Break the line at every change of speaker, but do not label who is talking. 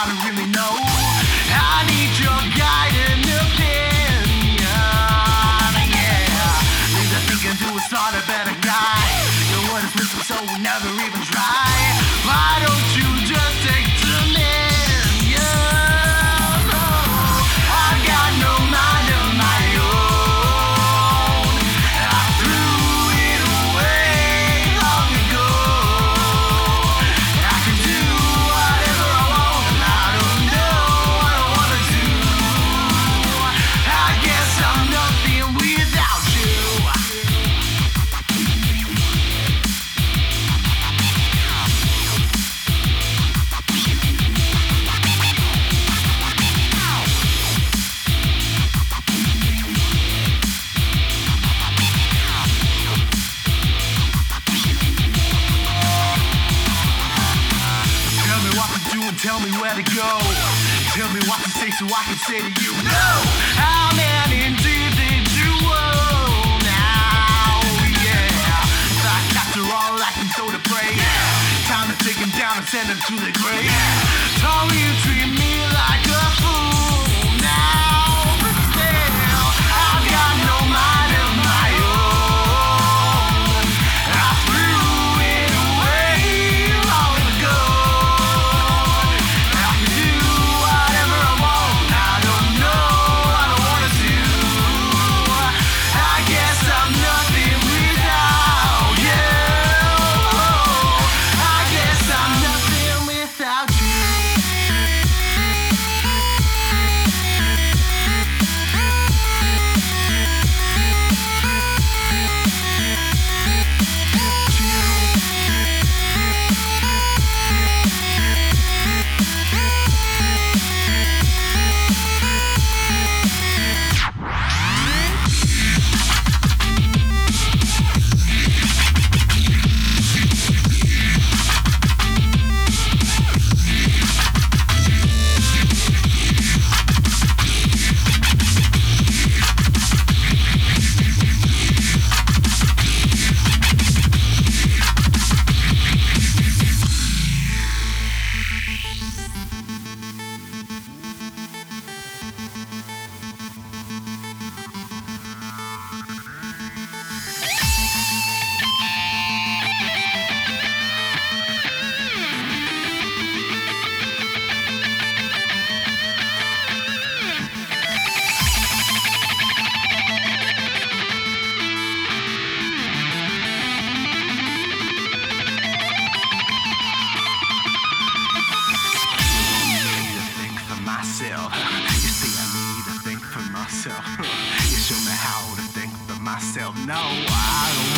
wanna really know. I need your guiding opinion. Yeah, things I think I do is not a better guy. Your word is wisdom, so we never even try. Why don't you just take dominion? I've got no mind of my own. I threw it away long ago. I can do whatever I want, and I don't know what I wanna do. I guess I'm nothing without you. Tell me what to do and tell me where to go. Tell me what to say so I can say to you, no. How many did you owe now? Yeah, like after all I can throw to pray. Time to take him down and send him to the grave. Told me you treat me like a fool now, but still I've got no mind of my own. I threw it away long ago. I can do whatever I want. I don't know what I wanna do. I guess I'm nothing without you. I guess I'm nothing without you. Myself. You see, I need to think for myself. You show me how to think for myself. No, I don't